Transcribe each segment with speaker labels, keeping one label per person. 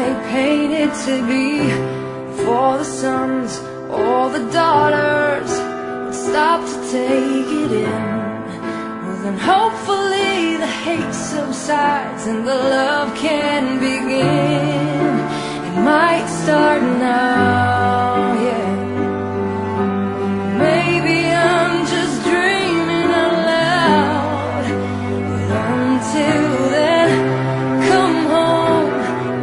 Speaker 1: painted to be for the sons or the daughters would stop to take it in. Well, then hopefully the hate subsides and the love can begin. It might start now, yeah. Maybe I'm just dreaming out loud, but until then, come home,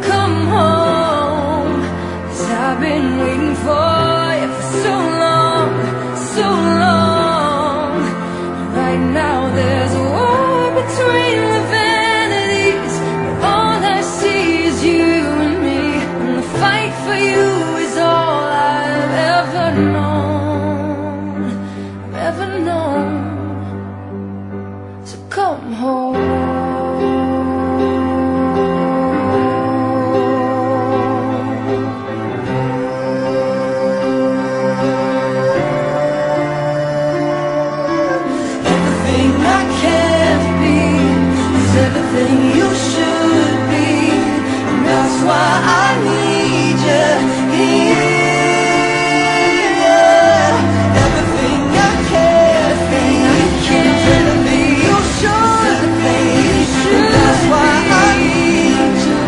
Speaker 1: 'cause I've been waiting for you for so long, so long. Right now there's a war between the vanities, but all I see is you and me, and the fight for you is all I've ever known, ever known. So come home. Everything you should be, and that's why I need you here. Everything I can't be, everything you should be, and that's why I need you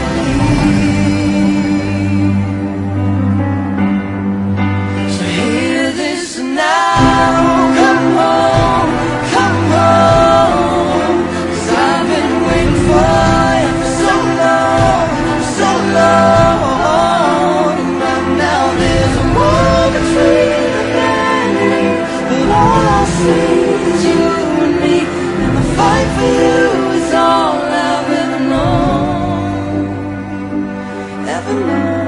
Speaker 1: here. So hear this now, come home, come home. I've been waiting for you for so long, so long. And right now there's a war between the vanities, but all I see is you and me, and the fight for you is all I've ever known, ever known.